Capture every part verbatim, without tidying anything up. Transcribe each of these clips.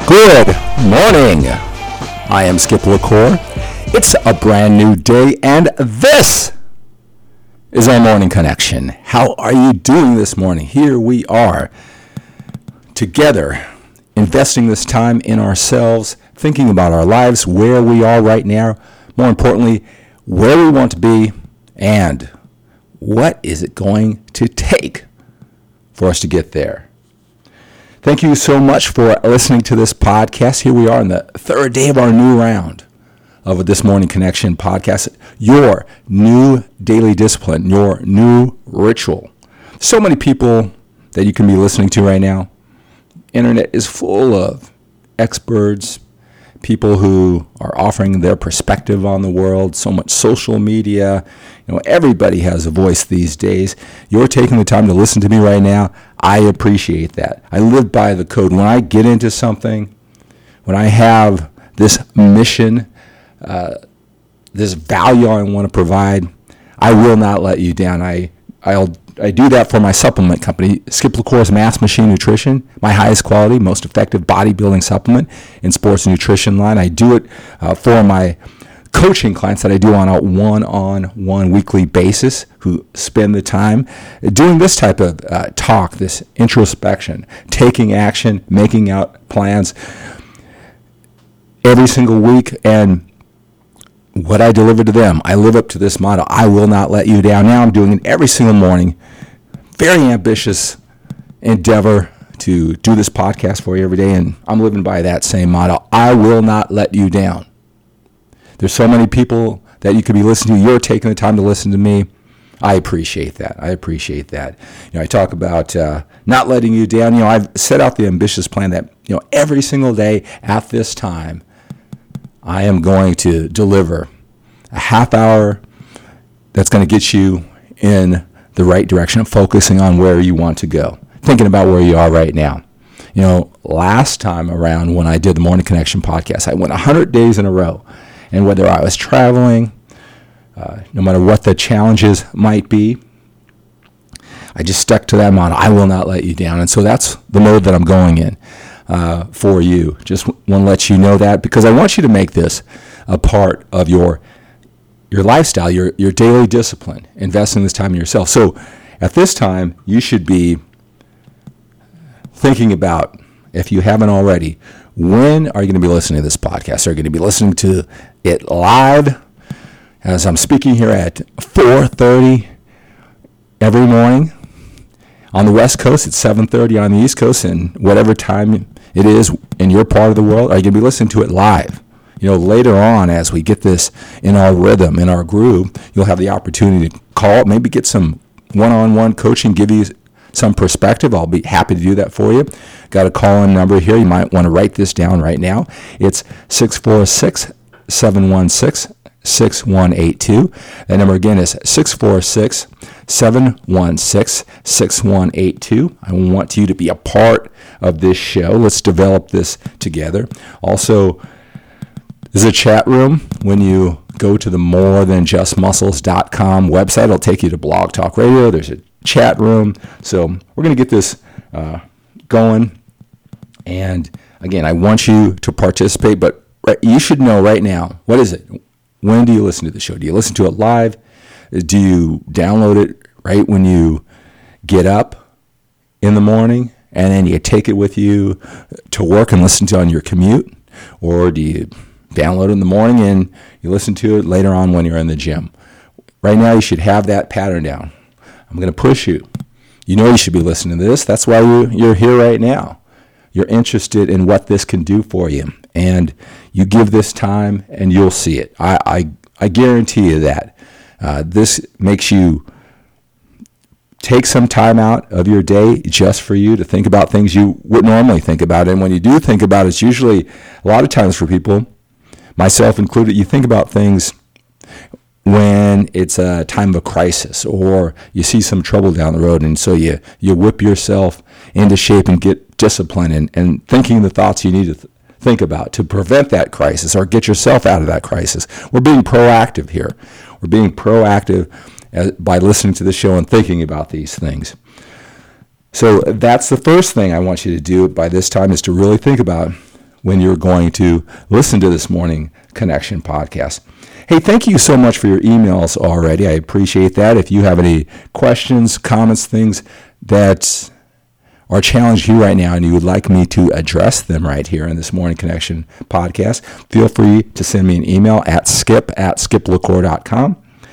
Good morning. I am Skip LaCour. It's a brand new day, and this is our Morning Connection. How are you doing this morning? Here we are together, investing this time in ourselves, thinking about our lives, where we are right now, more importantly, where we want to be, and what is it going to take for us to get there. Thank you so much for listening to this podcast. Here we are in the third day of our new round of This Morning Connection podcast, your new daily discipline, your new ritual. So many people that you can be listening to right now. Internet is full of experts, people who are offering their perspective on the world, so much social media. You know, everybody has a voice these days. You're taking the time to listen to me right now. I appreciate that. I live by the code. When I get into something, when I have this mission, uh, this value I want to provide, I will not let you down. I, I'll I do that for my supplement company, Skip LaCour's Mass Machine Nutrition, my highest quality, most effective bodybuilding supplement in sports nutrition line. I do it uh, for my coaching clients that I do on a one-on-one weekly basis who spend the time doing this type of uh, talk, this introspection, taking action, making out plans every single week. And what I deliver to them, I live up to this motto, I will not let you down. Now I'm doing it every single morning. Very ambitious endeavor to do this podcast for you every day, and I'm living by that same motto. I will not let you down. There's so many people that you could be listening to. You're taking the time to listen to me. I appreciate that. I appreciate that. You know, I talk about uh, not letting you down. You know, I've set out the ambitious plan that, you know, every single day at this time, I am going to deliver a half hour that's going to get you in the right direction, focusing on where you want to go, thinking about where you are right now. You know, last time around when I did the Morning Connection podcast, I went one hundred days in a row. And whether I was traveling, uh, no matter what the challenges might be, I just stuck to that motto, I will not let you down. And so that's the mode that I'm going in. Uh, for you. Just want to let you know that because I want you to make this a part of your your lifestyle, your your daily discipline, investing this time in yourself. So at this time, you should be thinking about, if you haven't already, when are you going to be listening to this podcast? Are you going to be listening to it live as I'm speaking here at four thirty every morning? On the West Coast, it's seven thirty on the East Coast, and whatever time it is in your part of the world, are you going to be listening to it live? You know, later on, as we get this in our rhythm, in our groove, you'll have the opportunity to call, maybe get some one-on-one coaching, give you some perspective. I'll be happy to do that for you. Got a call-in number here. You might want to write this down right now. It's six four six, seven one six, six one eight two. That number again is six four six, seven one six, six one eight two. I want you to be a part of this show. Let's develop this together. Also, there's a chat room. When you go to the more than just muscles dot com website, it'll take you to Blog Talk Radio. There's a chat room. So we're going to get this uh, going. And again, I want you to participate, but you should know right now, what is it? When do you listen to the show? Do you listen to it live? Do you download it right when you get up in the morning and then you take it with you to work and listen to it on your commute? Or do you download it in the morning and you listen to it later on when you're in the gym? Right now, you should have that pattern down. I'm going to push you. You know you should be listening to this. That's why you, you're here right now. You're interested in what this can do for you. And you give this time and you'll see it. I, I, I guarantee you that. Uh, this makes you take some time out of your day just for you to think about things you would normally think about. And when you do think about it, it's usually a lot of times for people, myself included, you think about things when it's a time of a crisis or you see some trouble down the road, and so you, you whip yourself into shape and get discipline and, and thinking the thoughts you need to th- think about to prevent that crisis or get yourself out of that crisis. We're being proactive here. We're being proactive as, by listening to the show and thinking about these things. So that's the first thing I want you to do by this time, is to really think about when you're going to listen to this Morning Connection podcast. Hey, thank you so much for your emails already. I appreciate that. If you have any questions, comments, things that are challenging you right now and you would like me to address them right here in this Morning Connection podcast, feel free to send me an email at skip at skip lacour dot com.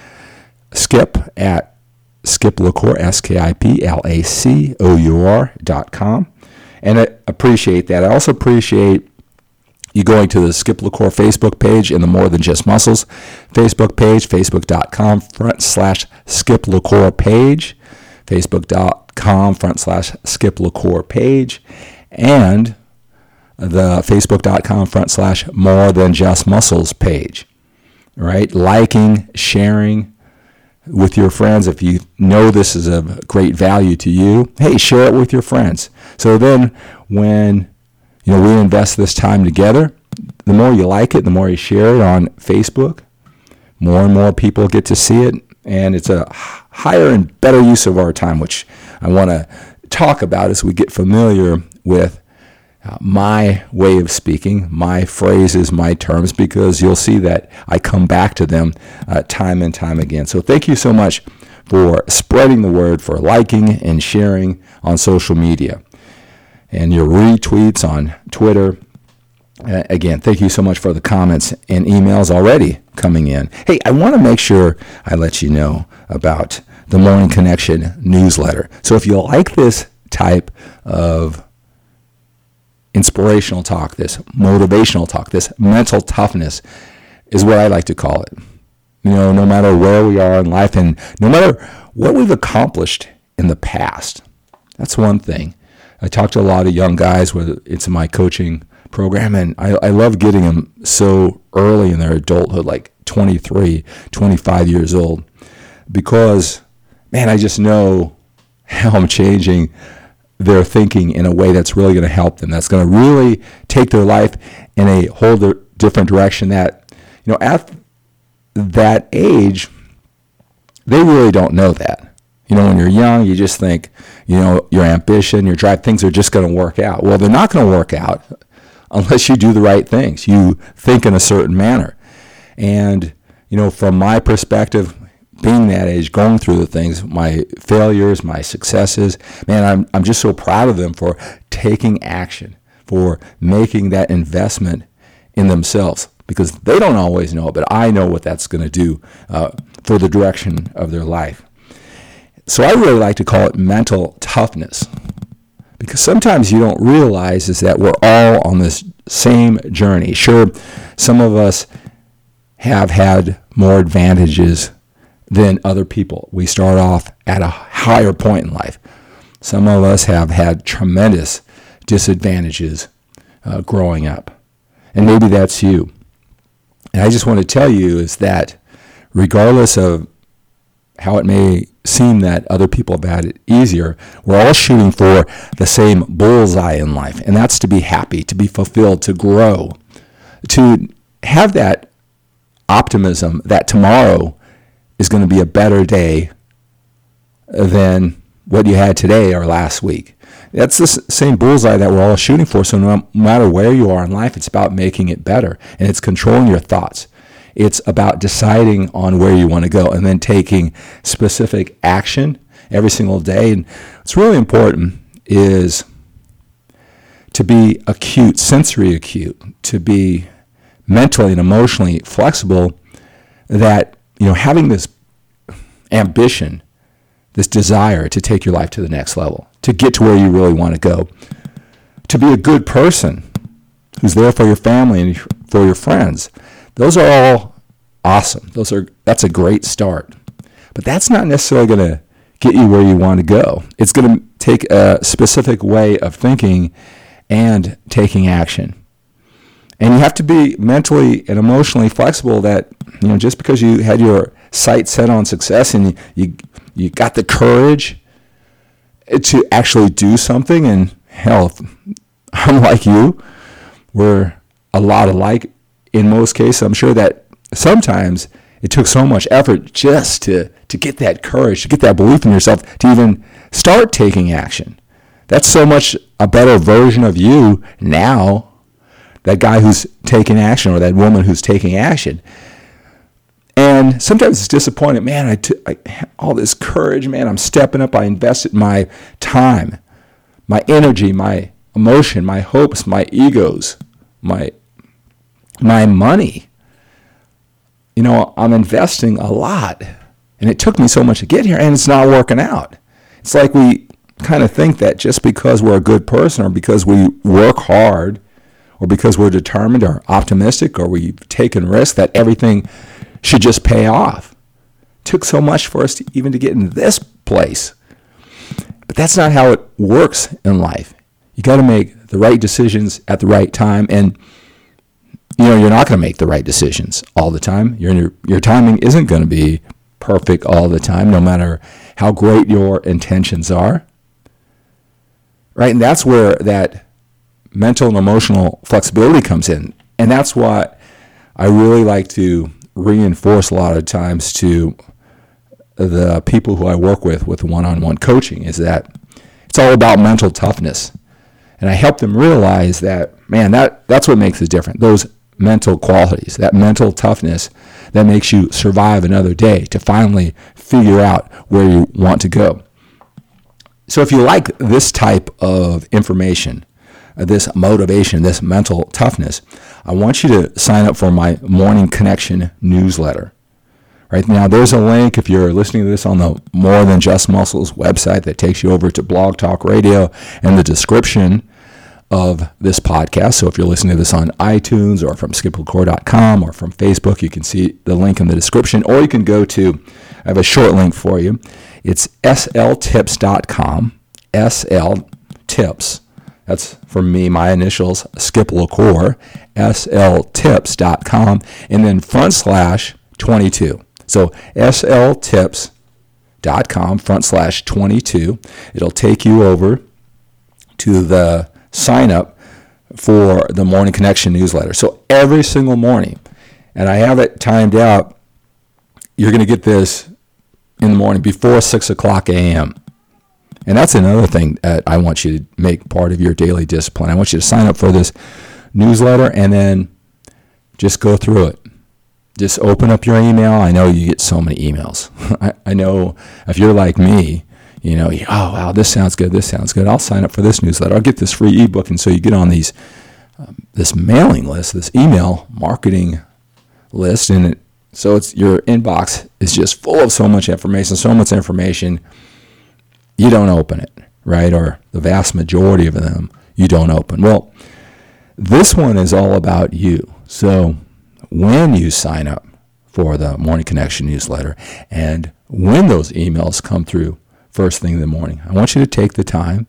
Skip at skip lacour, S K I P L A C O U R dot com. And I appreciate that. I also appreciate you going to the Skip LaCour Facebook page and the More Than Just Muscles Facebook page, facebook.com front slash Skip LaCour page, facebook.com front slash Skip LaCour page, and the facebook.com front slash More Than Just Muscles page. All right, liking, sharing with your friends. If you know this is of great value to you, hey, share it with your friends. So then when you know we invest this time together, the more you like it, the more you share it on Facebook, more and more people get to see it, and it's a higher and better use of our time, which I want to talk about as we get familiar with uh, my way of speaking, my phrases, my terms, because you'll see that I come back to them uh, time and time again. So thank you so much for spreading the word, for liking and sharing on social media, and your retweets on Twitter. Uh, again, thank you so much for the comments and emails already coming in. Hey, I want to make sure I let you know about the Morning Connection newsletter. So if you like this type of inspirational talk, this motivational talk, this mental toughness is what I like to call it. You know, no matter where we are in life and no matter what we've accomplished in the past, that's one thing. I talk to a lot of young guys, whether it's in my coaching program, and I, I love getting them so early in their adulthood, like twenty-three, twenty-five years old, because, man, I just know how I'm changing their thinking in a way that's really going to help them, that's going to really take their life in a whole different direction that, you know, at that age, they really don't know that. You know, when you're young, you just think, you know, your ambition, your drive, things are just going to work out. Well, they're not going to work out unless you do the right things. You think in a certain manner. And, you know, from my perspective, being that age, going through the things, my failures, my successes, man, I'm I'm just so proud of them for taking action, for making that investment in themselves, because they don't always know it, but I know what that's going to do uh, for the direction of their life. So I really like to call it mental toughness, because sometimes you don't realize is that we're all on this same journey. Sure, some of us have had more advantages than other people. We start off at a higher point in life. Some of us have had tremendous disadvantages uh, growing up, and maybe that's you. And I just want to tell you is that regardless of how it may seem that other people have had it easier, we're all shooting for the same bullseye in life, and that's to be happy, to be fulfilled, to grow, to have that optimism that tomorrow is going to be a better day than what you had today or last week. That's the same bullseye that we're all shooting for. So no matter where you are in life, it's about making it better, and it's controlling your thoughts. It's about deciding on where you want to go and then taking specific action every single day. And what's really important is to be acute, sensory acute, to be mentally and emotionally flexible, that, you know, having this ambition, this desire to take your life to the next level, to get to where you really want to go, to be a good person who's there for your family and for your friends. Those are all awesome. Those are that's a great start. But that's not necessarily going to get you where you want to go. It's going to take a specific way of thinking and taking action. And you have to be mentally and emotionally flexible, that, you know, just because you had your sight set on success and you you, you got the courage to actually do something, and hell, I'm like you, we're a lot alike in most cases. I'm sure that sometimes it took so much effort just to, to get that courage, to get that belief in yourself, to even start taking action. That's so much a better version of you now that guy who's taking action or that woman who's taking action. And sometimes it's disappointing. Man, I, t- I have all this courage, man. I'm stepping up. I invested my time, my energy, my emotion, my hopes, my egos, my my money. You know, I'm investing a lot. And it took me so much to get here, and it's not working out. It's like we kind of think that just because we're a good person or because we work hard or because we're determined or optimistic or we've taken risks that everything should just pay off. It took so much for us to even to get in this place. But that's not how it works in life. You got to make the right decisions at the right time, and you know you're not going to make the right decisions all the time. Your your timing isn't going to be perfect all the time, no matter how great your intentions are. Right? And that's where that mental and emotional flexibility comes in. And that's what I really like to reinforce a lot of times to the people who I work with with one-on-one coaching, is that it's all about mental toughness. And I help them realize that, man, that, that's what makes it different. Those mental qualities, that mental toughness that makes you survive another day to finally figure out where you want to go. So if you like this type of information, uh, this motivation, this mental toughness, I want you to sign up for my Morning Connection newsletter. Right now, there's a link if you're listening to this on the More Than Just Muscles website that takes you over to Blog Talk Radio and the description of this podcast. So if you're listening to this on iTunes or from skip lacour dot com or from Facebook, you can see the link in the description, or you can go to, I have a short link for you. It's S L tips dot com, S L tips. That's for me, my initials, Skip LaCour, S L tips dot com, and then front slash twenty-two. So S L tips dot com front slash twenty-two. It'll take you over to the sign up for the Morning Connection newsletter. So every single morning, and I have it timed out, you're going to get this in the morning before six o'clock a.m. And that's another thing that I want you to make part of your daily discipline. I want you to sign up for this newsletter and then just go through it. Just open up your email. I know you get so many emails. I, I know if you're like me, you know, you, oh, wow, this sounds good, this sounds good. I'll sign up for this newsletter. I'll get this free ebook. And so you get on these, um, this mailing list, this email marketing list, and it, so it's your inbox is just full of so much information, so much information, you don't open it, right? Or the vast majority of them you don't open. Well, this one is all about you. So when you sign up for the Morning Connection newsletter and when those emails come through first thing in the morning, I want you to take the time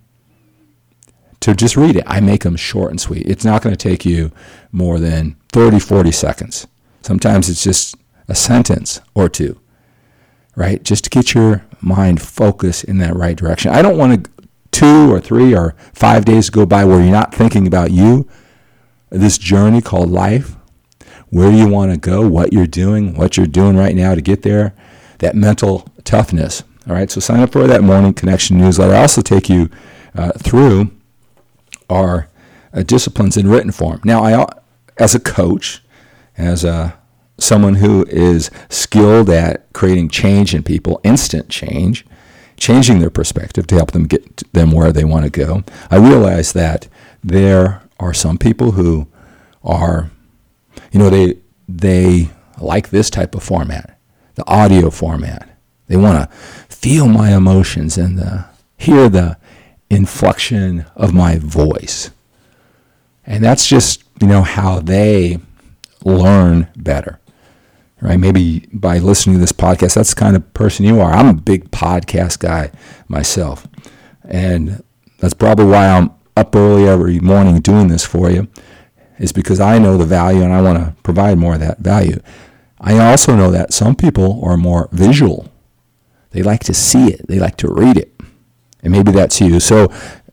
to just read it. I make them short and sweet. It's not going to take you more than thirty, forty seconds. Sometimes it's just a sentence or two, right? Just to get your mind focused in that right direction. I don't want to two or three or five days go by where you're not thinking about you, this journey called life, where you want to go, what you're doing, what you're doing right now to get there, that mental toughness. All right, so sign up for that Morning Connection newsletter. I also take you uh, through our uh, disciplines in written form. Now, I, as a coach, as a someone who is skilled at creating change in people, instant change, changing their perspective to help them get them where they want to go, I realize that there are some people who are, you know, they they like this type of format, the audio format. They want to feel my emotions and the, hear the inflection of my voice. And that's just, you know, how they learn better, right? Maybe by listening to this podcast, that's the kind of person you are. I'm a big podcast guy myself. And that's probably why I'm up early every morning doing this for you, is because I know the value and I want to provide more of that value. I also know that some people are more visual. They like to see it. They like to read it. And maybe that's you. So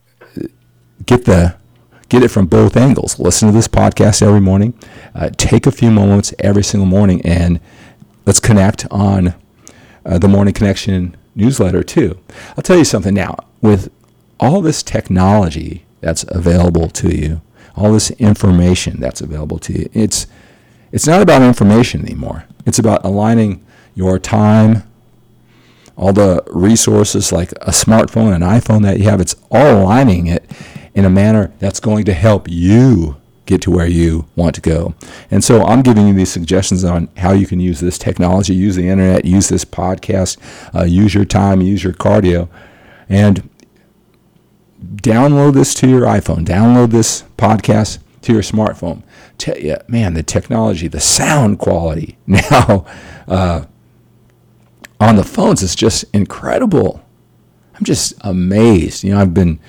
get the get it from both angles. Listen to this podcast every morning. Uh, take a few moments every single morning, and let's connect on uh, the Morning Connection newsletter too. I'll tell you something now. With all this technology that's available to you all this information that's available to you. It's it's not about information anymore. It's about aligning your time, all the resources like a smartphone, an iPhone that you have. It's all aligning it in a manner that's going to help you get to where you want to go. And so I'm giving you these suggestions on how you can use this technology, use the internet, use this podcast, uh, use your time, use your cardio, and download this to your iPhone, download this podcast to your smartphone. Tell you, man, the technology, the sound quality now uh, on the phones is just incredible. I'm just amazed. You know, I've been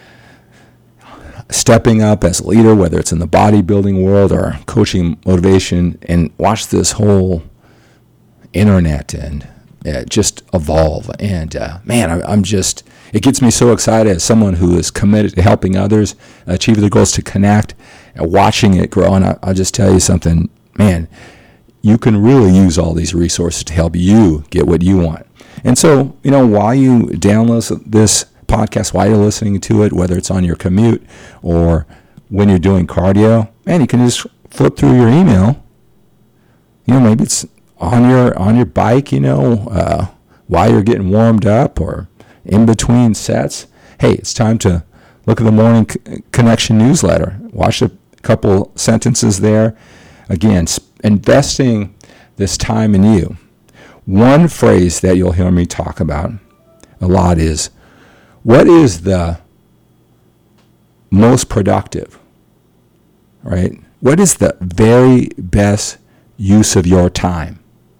stepping up as a leader, whether it's in the bodybuilding world or coaching motivation, and watch this whole internet and uh, just evolve. And uh, man, I, I'm just, it gets me so excited as someone who is committed to helping others achieve their goals, to connect and watching it grow. And I, I'll just tell you something, man, you can really use all these resources to help you get what you want. And so, you know, while you download this podcast, while you're listening to it, whether it's on your commute or when you're doing cardio, man, you can just flip through your email. You know, maybe it's on your on your bike, you know, uh, while you're getting warmed up or in between sets. Hey, it's time to look at the Morning Connection newsletter. Watch a couple sentences there. Again, investing this time in you. One phrase that you'll hear me talk about a lot is, what is the most productive, right? What is the very best use of your time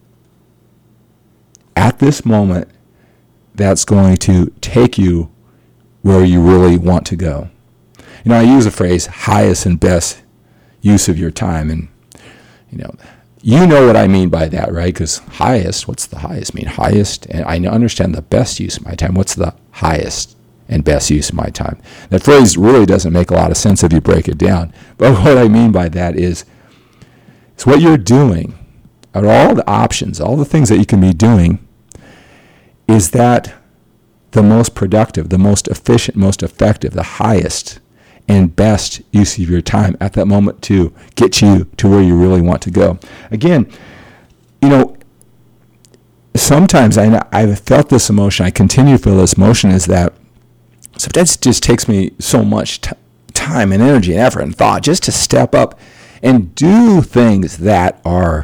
at this moment that's going to take you where you really want to go? You know, I use the phrase highest and best use of your time, and you know, you know what I mean by that, right? Because highest, what's the highest mean? Highest, and I understand the best use of my time. What's the highest and best use of my time? That phrase really doesn't make a lot of sense if you break it down. But what I mean by that is, it's what you're doing, out of all the options, all the things that you can be doing, is that the most productive, the most efficient, most effective, the highest and best use of your time at that moment to get you to where you really want to go. Again, you know, sometimes I, I've felt this emotion, I continue to feel this emotion, is that sometimes it just takes me so much t- time and energy and effort and thought just to step up and do things that are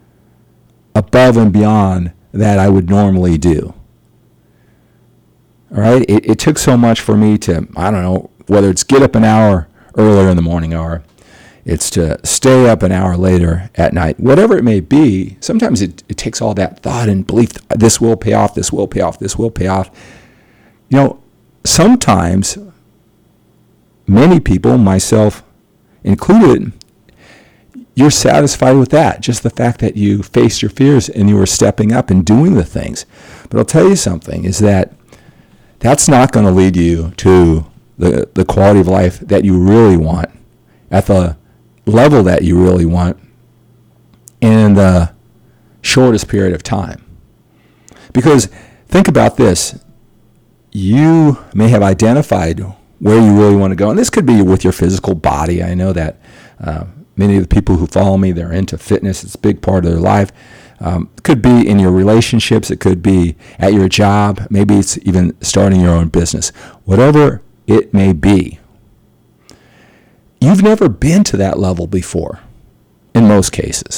above and beyond that I would normally do. All right? It, it took so much for me to, I don't know, whether it's get up an hour earlier in the morning or it's to stay up an hour later at night, whatever it may be. Sometimes it, it takes all that thought and belief, this will pay off, this will pay off, this will pay off. You know, sometimes many people, myself included, you're satisfied with that, just the fact that you faced your fears and you were stepping up and doing the things. But I'll tell you something, is that that's not going to lead you to the, the quality of life that you really want, at the level that you really want, in the shortest period of time. Because think about this. You may have identified where you really want to go. And this could be with your physical body. I know that uh, many of the people who follow me, they're into fitness. It's a big part of their life. Um, it could be in your relationships. It could be at your job. Maybe it's even starting your own business. Whatever it may be, you've never been to that level before, in most cases.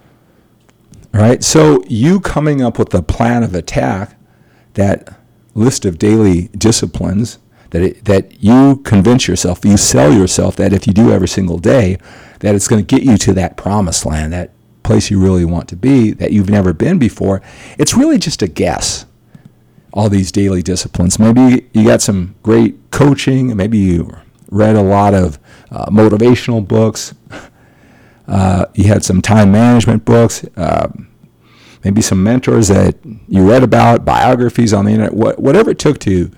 All right? So you coming up with a plan of attack, that list of daily disciplines, that it, that you convince yourself, you sell yourself that if you do every single day, that it's going to get you to that promised land, that place you really want to be, that you've never been before. It's really just a guess, all these daily disciplines. Maybe you got some great coaching, maybe you read a lot of uh, motivational books, uh, you had some time management books, uh, maybe some mentors that you read about, biographies on the internet, what, whatever it took to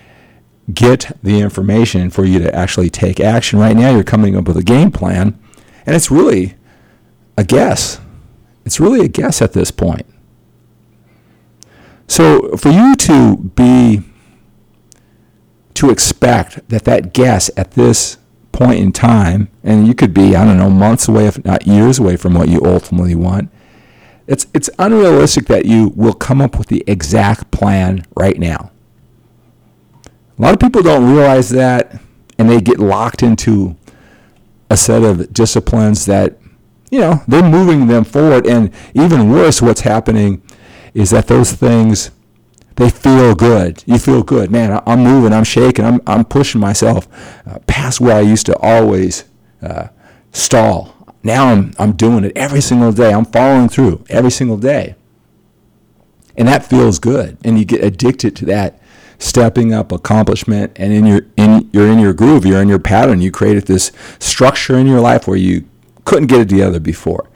get the information for you to actually take action. Right now you're coming up with a game plan, and it's really a guess. It's really a guess at this point. So for you to be, to expect that that guess at this point in time, and you could be, I don't know, months away, if not years away from what you ultimately want, it's it's unrealistic that you will come up with the exact plan right now. A lot of people don't realize that, and they get locked into a set of disciplines that, you know, they're moving them forward. And even worse, what's happening is that those things, they feel good. You feel good. Man, I'm moving, I'm shaking, I'm I'm pushing myself uh, past where I used to always uh, stall. Now I'm I'm doing it every single day. I'm following through every single day. And that feels good. And you get addicted to that stepping up accomplishment, and in your in you're in your groove, you're in your pattern. You created this structure in your life where you couldn't get it together before.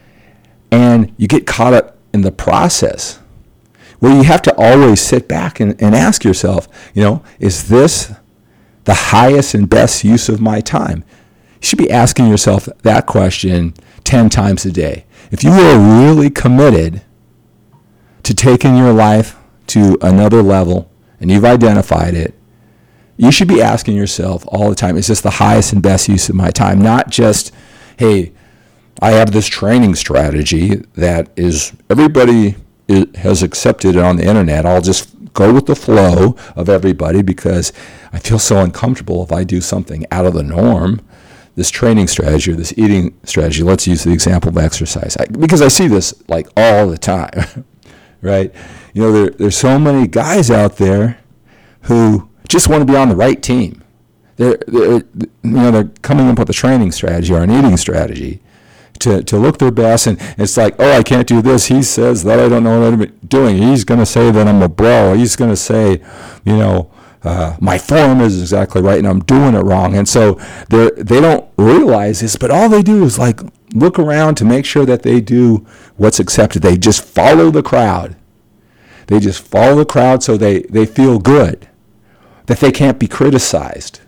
And you get caught up in the process, where you have to always sit back and, and ask yourself, you know, is this the highest and best use of my time? You should be asking yourself that question ten times a day. If you are really committed to taking your life to another level, and you've identified it, you should be asking yourself all the time, is this the highest and best use of my time? Not just, hey, I have this training strategy that is everybody is, has accepted it on the internet. I'll just go with the flow of everybody because I feel so uncomfortable if I do something out of the norm. This training strategy or this eating strategy, let's use the example of exercise, I, because I see this like all the time, right? You know, there, there's so many guys out there who just want to be on the right team. They're, they're, you know, they're coming up with a training strategy or an eating strategy to, to look their best, and it's like, oh, I can't do this. He says that I don't know what I'm doing. He's going to say that I'm a bro. He's going to say, you know, uh, my form is exactly right, and I'm doing it wrong. And so they they don't realize this, but all they do is like look around to make sure that they do what's accepted. They just follow the crowd. They just follow the crowd so they, they feel good, that they can't be criticized,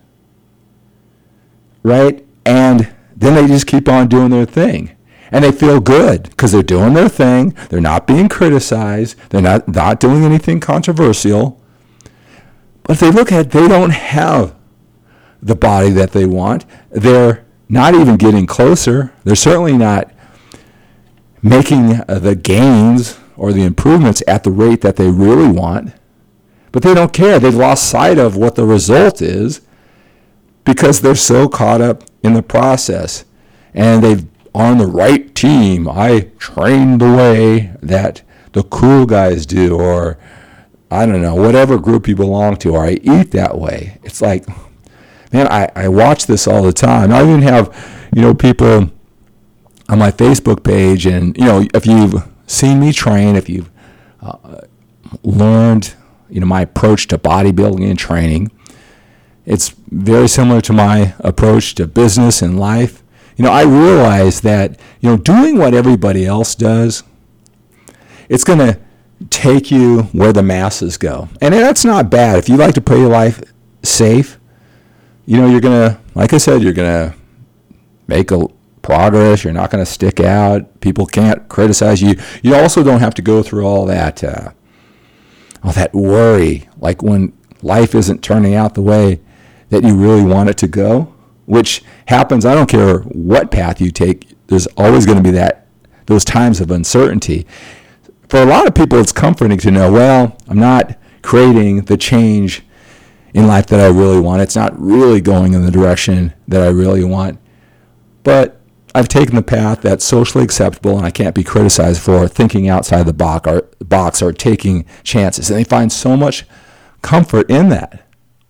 right? And then they just keep on doing their thing. And they feel good because they're doing their thing. They're not being criticized. They're not, not doing anything controversial. But if they look at it, they don't have the body that they want. They're not even getting closer. They're certainly not making the gains or the improvements at the rate that they really want. But they don't care. They've lost sight of what the result is because they're so caught up in the process. And they've on the right team. I train the way that the cool guys do, or I don't know, whatever group you belong to, or I eat that way. It's like, man, I, I watch this all the time. I even have, you know, people on my Facebook page, and, you know, if you've seen me train, if you've uh, learned, you know, my approach to bodybuilding and training, it's very similar to my approach to business and life. You know, I realize that, you know, doing what everybody else does, it's going to take you where the masses go. And that's not bad. If you like to play your life safe, you know, you're going to, like I said, you're going to make a progress. You're not going to stick out. People can't criticize you. You also don't have to go through all that, uh, all that worry, like when life isn't turning out the way that you really want it to go, which happens. I don't care what path you take. There's always going to be that, those times of uncertainty. For a lot of people, it's comforting to know, well, I'm not creating the change in life that I really want. It's not really going in the direction that I really want. But I've taken the path that's socially acceptable, and I can't be criticized for thinking outside the box or, box or taking chances. And they find so much comfort in that.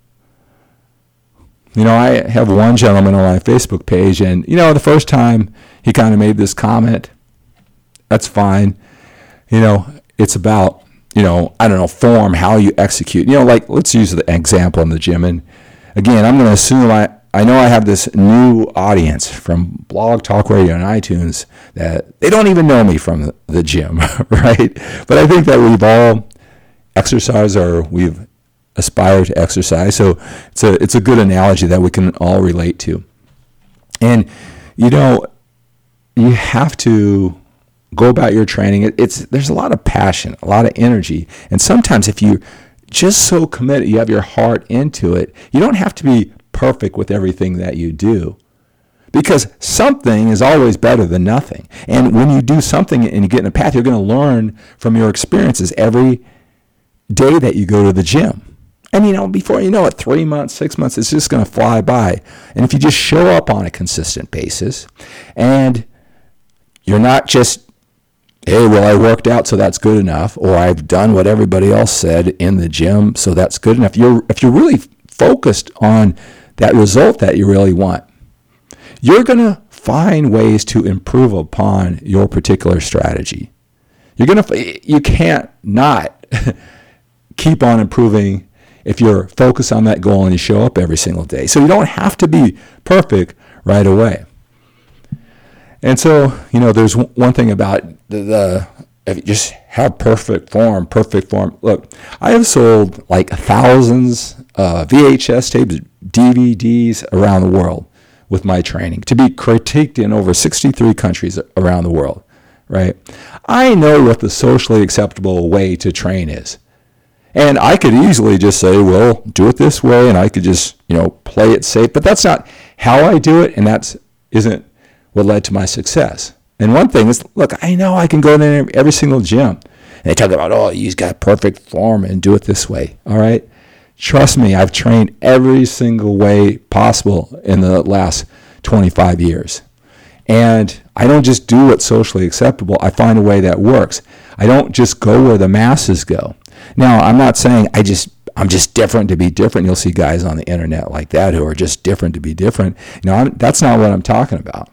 You know, I have one gentleman on my Facebook page, and, you know, the first time he kind of made this comment, that's fine. You know, it's about, you know, I don't know, form, how you execute. You know, like, let's use the example in the gym. And again, I'm going to assume I, I know I have this new audience from Blog Talk Radio and iTunes that they don't even know me from the, the gym, right? But I think that we've all exercised, or we've aspired to exercise. So it's a, it's a good analogy that we can all relate to. And, you know, you have to go about your training. It, it's there's a lot of passion, a lot of energy. And sometimes if you just so committed, you have your heart into it, you don't have to be perfect with everything that you do, because something is always better than nothing. And when you do something and you get in a path, you're going to learn from your experiences every day that you go to the gym. And, you know, before you know it, three months, six months, it's just going to fly by. And if you just show up on a consistent basis and you're not just, hey, well, I worked out, so that's good enough, or I've done what everybody else said in the gym, so that's good enough. You're, if you're really focused on that result that you really want, you're going to find ways to improve upon your particular strategy. You're going to, you can't not keep on improving if you're focused on that goal and you show up every single day. So you don't have to be perfect right away. And so, you know, there's one thing about the, the if you just have perfect form, perfect form. Look, I have sold like thousands of V H S tapes, D V Ds around the world with my training, to be critiqued in over sixty-three countries around the world, right? I know what the socially acceptable way to train is. And I could easily just say, well, do it this way, and I could just, you know, play it safe. But that's not how I do it, and that isn't what led to my success. And one thing is, look, I know I can go to every single gym. And they talk about, oh, you've got perfect form and do it this way, all right? Trust me, I've trained every single way possible in the last twenty-five years. And I don't just do what's socially acceptable. I find a way that works. I don't just go where the masses go. Now, I'm not saying I just, I'm just different to be different. You'll see guys on the internet like that who are just different to be different. You know, I'm, that's not what I'm talking about.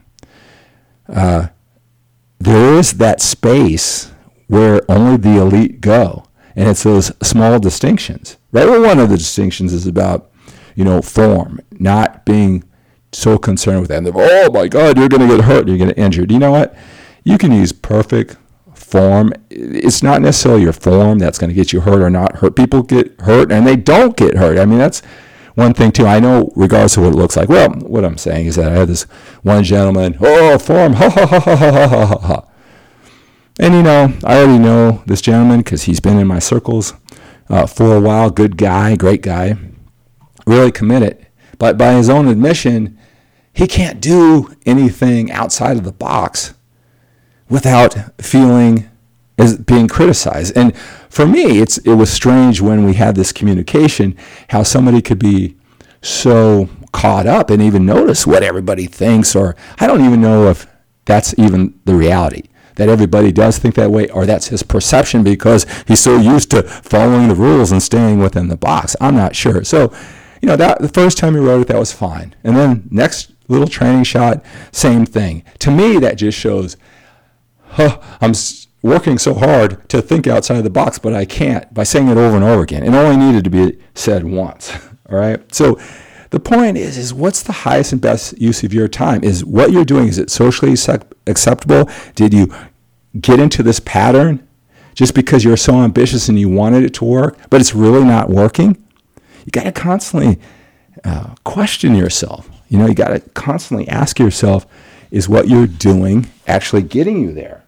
Uh, there is that space where only the elite go. And it's those small distinctions, right? Well, one of the distinctions is about, you know, form, not being so concerned with that. And oh my God, you're going to get hurt, you're going to get injured. You know what? You can use perfect form. It's not necessarily your form that's going to get you hurt or not hurt. People get hurt and they don't get hurt. I mean, that's one thing too. I know regardless of what it looks like. Well, what I'm saying is that I had this one gentleman, oh, form, ha ha ha ha ha ha ha ha. And, you know, I already know this gentleman because he's been in my circles uh, for a while. Good guy, great guy, really committed. But by his own admission, he can't do anything outside of the box without feeling as being criticized. And for me, it's it was strange when we had this communication, how somebody could be so caught up and even notice what everybody thinks, or I don't even know if that's even the reality, that everybody does think that way, or that's his perception because he's so used to following the rules and staying within the box. I'm not sure. So, you know, that the first time he wrote it, that was fine. And then next little training shot, same thing. To me, that just shows, huh, I'm working so hard to think outside the box, but I can't, by saying it over and over again. It only needed to be said once, all right? So the point is, is what's the highest and best use of your time? Is what you're doing, is it socially acceptable? Did you get into this pattern just because you're so ambitious and you wanted it to work, but it's really not working? You got to constantly uh, question yourself. You know, you got to constantly ask yourself, is what you're doing actually getting you there?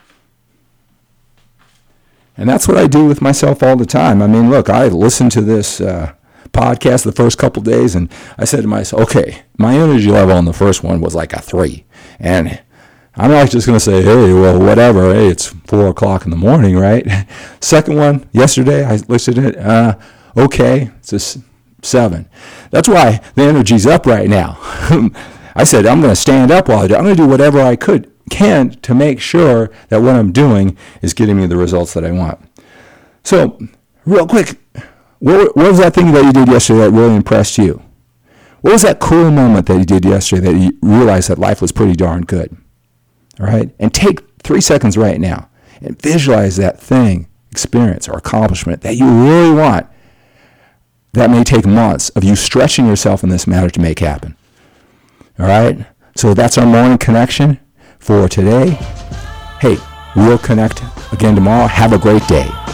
And that's what I do with myself all the time. I mean, look, I listened to this uh, podcast the first couple days, and I said to myself, okay, my energy level on the first one was like a three. And I'm not just going to say, hey, well, whatever. Hey, it's four o'clock in the morning, right? Second one, yesterday, I listened to it. Uh, okay, it's a seven. That's why the energy's up right now. I said, I'm going to stand up while I do. I'm going to do whatever I could can to make sure that what I'm doing is getting me the results that I want. So, real quick, what, what was that thing that you did yesterday that really impressed you? What was that cool moment that you did yesterday that you realized that life was pretty darn good? All right? And take three seconds right now and visualize that thing, experience, or accomplishment that you really want. That may take months of you stretching yourself in this matter to make happen. All right? So that's our morning connection for today. Hey, we'll connect again tomorrow. Have a great day.